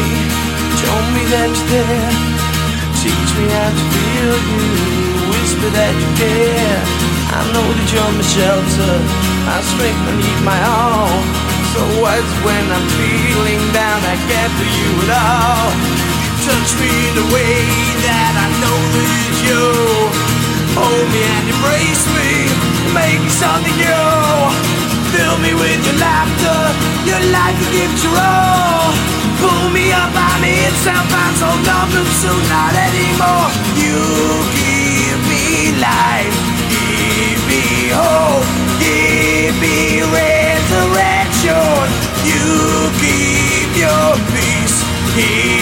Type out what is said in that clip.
me, show me that you're there. Teach me how to feel you, whisper that you care. I know that you're my shelter, my strength, I need my all. So what's when I'm feeling down, I can't do you at all. Touch me in a way that I know that it's you. Hold me and embrace me, make me something new. Fill me with your laughter, your life you give your all. Pull me up, I'm inside, I'm so numb, but soon not anymore. You give me life, give me hope, give me resurrection. You give your peace,